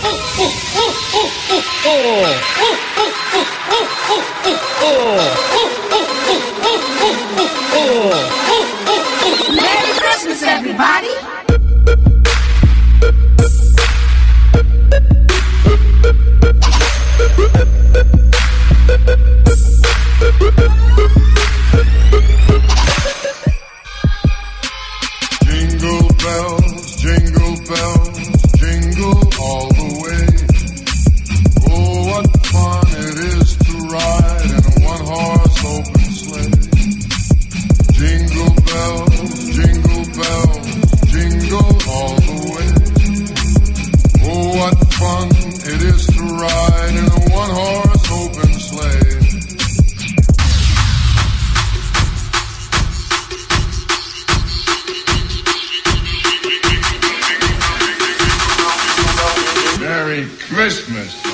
Merry Christmas, everybody! Jingle bells, jingle all the way. Oh, what fun it is to ride in a one-horse open sleigh. Jingle bells, jingle all the way. Oh, what fun it is to ride in a one-horse open sleigh. Merry Christmas.